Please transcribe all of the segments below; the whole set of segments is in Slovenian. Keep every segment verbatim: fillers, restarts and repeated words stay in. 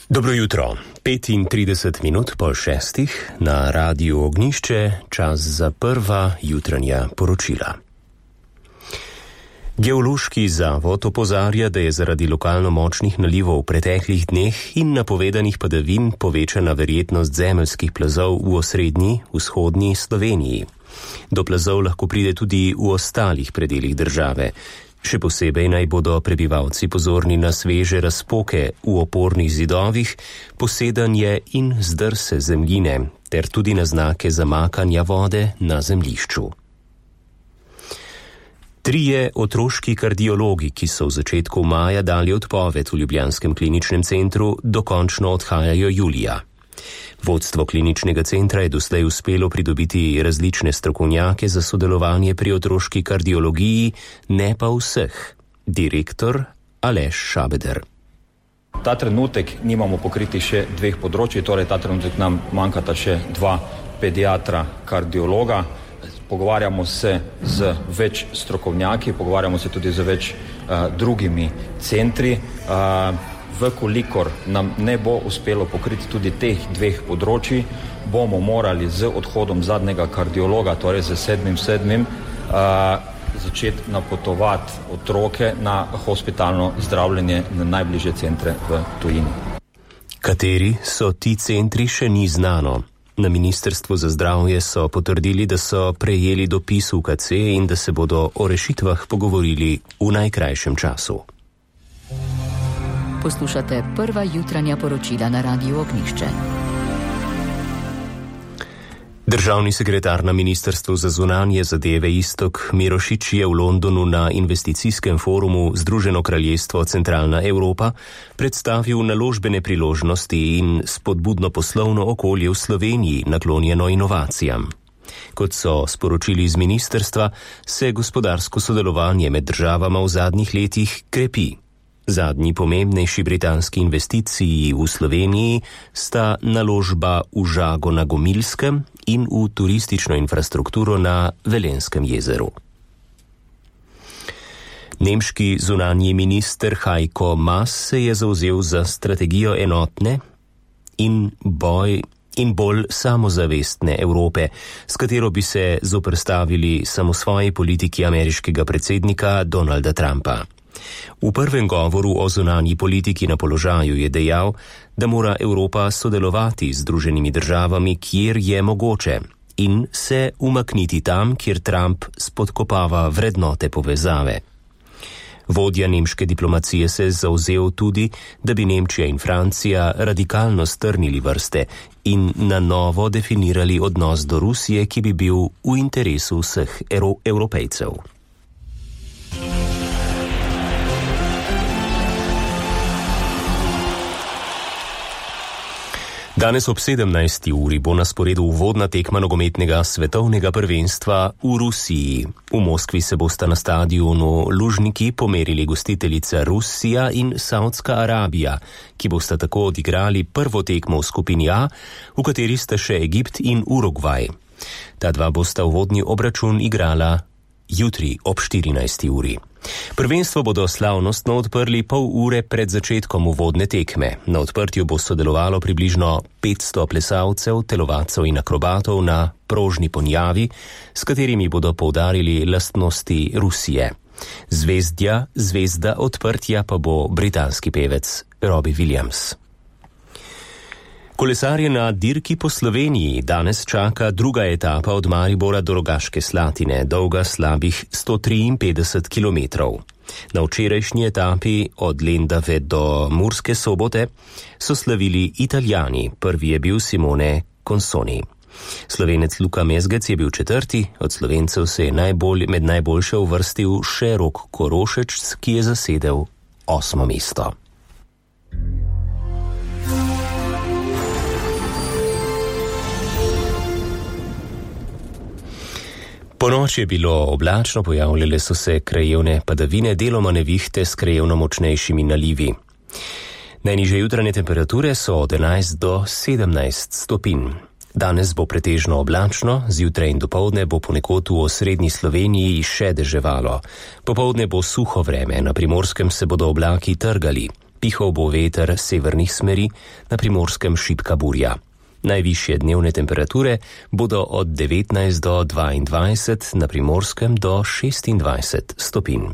Dobro jutro, petintrideset minut po šestih na Radiu Ognjišče, čas za prva jutranja poročila. Geološki zavod opozarja, da je zaradi lokalno močnih nalivov v preteklih dneh in napovedanih padavin povečana verjetnost zemeljskih plazov v osrednji, vzhodni Sloveniji. Do plazov lahko pride tudi v ostalih predelih države. Še posebej naj bodo prebivalci pozorni na sveže razpoke v opornih zidovih, posedanje in zdrse zemljine, ter tudi na znake zamakanja vode na zemljišču. Trije otroški kardiologi, ki so v začetku maja dali odpoved v ljubljanskem kliničnem centru, dokončno odhajajo julija. Vodstvo kliničnega centra je doslej uspelo pridobiti različne strokovnjake za sodelovanje pri otroški kardiologiji, ne pa vseh. Direktor Aleš Šabeder. Ta trenutek nimamo pokriti še dveh področji, torej ta trenutek nam manjkata še dva pediatra kardiologa. Pogovarjamo se z več strokovnjaki, pogovarjamo se tudi z več uh, drugimi centri. Uh, Vkolikor nam ne bo uspelo pokriti tudi teh dveh področji, bomo morali z odhodom zadnjega kardiologa, torej z sedmim sedmim, uh, začeti napotovati otroke na hospitalno zdravljenje na najbližje centre v tujini. Kateri so ti centri, še ni znano. Na Ministrstvu za zdravje so potrdili, da so prejeli dopis U K C in da se bodo o rešitvah pogovorili v najkrajšem času. Poslušate prva jutranja poročila na Radiu Ognjišče. Državni sekretar na Ministrstvu za zunanje zadeve Iztok Mirošič je v Londonu na investicijskem forumu Združeno kraljestvo Centralna Evropa predstavil naložbene priložnosti in spodbudno poslovno okolje v Sloveniji naklonjeno inovacijam. Kot so sporočili iz ministrstva, se gospodarsko sodelovanje med državama v zadnjih letih krepi. Zadnji pomembnejši britanski investiciji v Sloveniji sta naložba v Žago na Gomilskem in v turistično infrastrukturo na Velenskem jezeru. Nemški zunanji minister Heiko Maas se je zavzel za strategijo enotne in boj in bolj samozavestne Evrope, s katero bi se zoperstavili samosvoji politiki ameriškega predsednika Donalda Trumpa. V prvem govoru o zunanji politiki na položaju je dejal, da mora Evropa sodelovati z Združenimi državami, kjer je mogoče, in se umakniti tam, kjer Trump spodkopava vrednote povezave. Vodja nemške diplomacije se je zavzel tudi, da bi Nemčija in Francija radikalno strnili vrste in na novo definirali odnos do Rusije, ki bi bil v interesu vseh Evropejcev. Danes ob sedemnajsti uri bo na sporedu uvodna tekma nogometnega svetovnega prvenstva v Rusiji. V Moskvi se bosta na stadionu Lužniki pomerili gostiteljica Rusija in Saudska Arabija, ki bosta tako odigrali prvo tekmo v skupini A, v kateri sta še Egipt in Urugvaj. Ta dva bosta uvodni obračun igrala jutri ob štirinajsti uri. Prvenstvo bodo slavnostno odprli pol ure pred začetkom uvodne tekme. Na odprtju bo sodelovalo približno petsto plesalcev, telovadcev in akrobatov na prožni ponjavi, s katerimi bodo poudarili lastnosti Rusije. Zvezdja, zvezda odprtja pa bo britanski pevec Robbie Williams. Kolesarje na dirki po Sloveniji danes čaka druga etapa od Maribora do Rogaške Slatine, dolga slabih sto triinpetdeset kilometrov. Na včerajšnji etapi od Lendave do Murske Sobote so slavili Italijani, prvi je bil Simone Consoni. Slovenec Luka Mezgec je bil četrti, od Slovencev se je najbolj, med najboljše uvrstil še Rok Korošec, ki je zasedel osmo mesto. Ponoči je bilo oblačno, pojavljale so se krajevne padavine, deloma nevihte s krajevno močnejšimi nalivi. Najnižje jutranje temperature so od enajst do sedemnajst stopinj. Danes bo pretežno oblačno, zjutraj in dopoldne bo ponekod v osrednji Sloveniji še deževalo. Popoldne bo suho vreme, na Primorskem se bodo oblaki trgali. Pihal bo veter severnih smeri, na Primorskem šibka burja. Najvišje dnevne temperature bodo od devetnajst do dvaindvajset, na Primorskem do šestindvajset stopinj.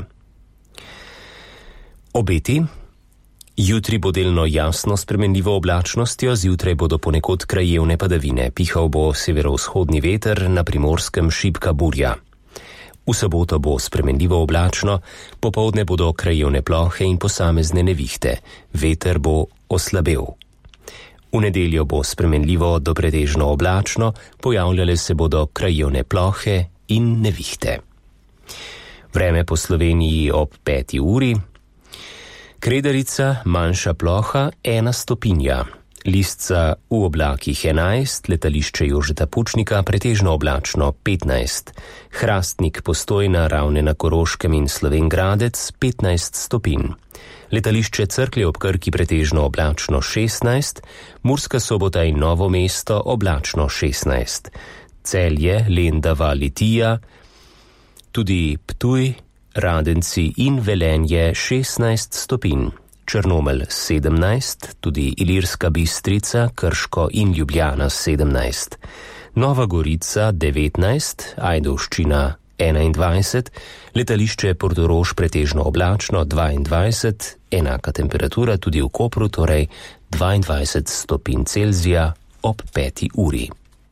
Obeti. Jutri bo delno jasno spremenljivo oblačnostjo, zjutraj bodo ponekod krajevne padavine. Pihal bo severovzhodni veter, na Primorskem šibka burja. V soboto bo spremenljivo oblačno, popoldne bodo krajevne plohe in posamezne nevihte. Veter bo oslabel. V nedeljo bo spremenljivo do pretežno oblačno, pojavljale se bodo krajevne plohe in nevihte. Vreme po Sloveniji ob peti uri. Kredarica, manjša ploha, ena stopinja. Lisca v oblakih enajst, letališče Jožeta Pučnika, pretežno oblačno petnajst. Hrastnik, Postojna, Ravne na Koroškem in Slovenj Gradec petnajst stopinj. Letališče Cerklje ob Krki pretežno oblačno šestnajst, Murska Sobota in Novo mesto oblačno šestnajst. Celje, Lendava, Litija, tudi Ptuj, Radenci in Velenje šestnajst stopinj. Črnomelj sedemnajst, tudi Ilirska Bistrica, Krško in Ljubljana sedemnajst. Nova Gorica devetnajst, Ajdovščina enaindvajset, letališče Portorož pretežno oblačno dvaindvajset, enaka temperatura tudi v Kopru, torej dvaindvajset stopinj Celzija ob peti uri.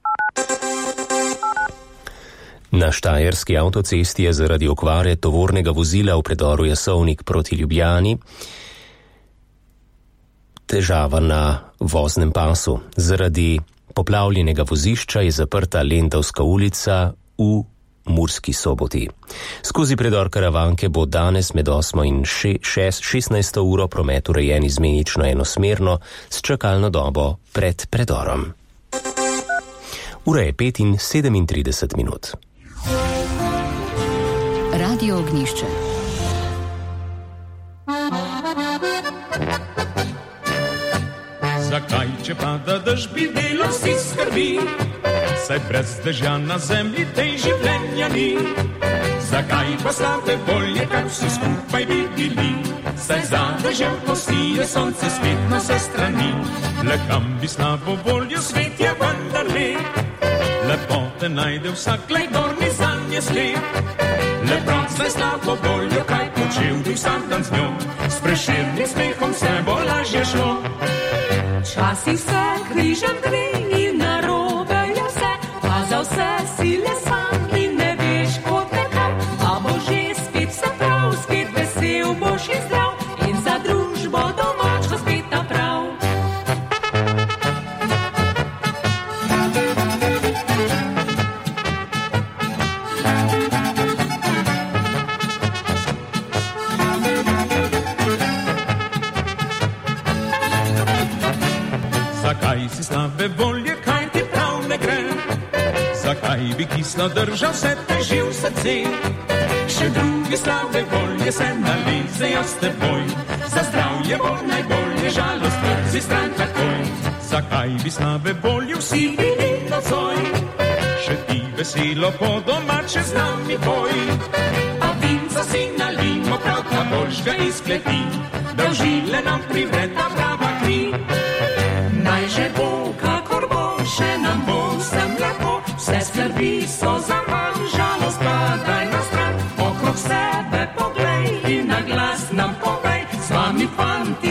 Na štajerski avtocesti je zaradi okvare tovornega vozila v predoru Jasovnik proti Ljubljani težava na voznem pasu. Zaradi poplavljenega vozišča je zaprta Lendavska ulica v Murski Soboti. Skozi predor Karavanke bo danes med osmo in šestnajsto uro promet urejen izmenično enosmerno s čakalno dobo pred predorom. Ura je pet in sedemintrideset minut. Radio Ognjišče. Zakaj, če pada dež, bi delo si skrbi? Saj brez dežja na zemlji tej življenja ni. Zakaj pa slabe volje, kar vsi skupaj bi bili? Saj za dežem posije sonce spet na vse strani. Le kam bi slabo voljo, svet je vendar lep. Lepote najde vsak, glej gorni zanje sklep. Le prav zdaj slabo voljo, kaj počel bi vsak dan z njo. S Prešernim smehom se bo lažje šlo. Časi se križem gre in narobe je vse, a za vse si le sam in ne veš kot nekaj. A bo že spet vse prav, spet vesel boš in zdrav in za družbo domačko spet naprav. Zakaj si slabe volje, kaj ti prav ne gre? Zakaj bi kislo držal vse teži v srce? Še drugi slabe volje se nalizejo s teboj. Za zdravje bo najbolje, žalost vrzi stran takoj. Zakaj bi slabe volje vsi bili nocoj? Še ti veselo po domače z nami boj. A vinca si nalimo prav ta božga iz kleti, da v žile nam privre ta prava kri.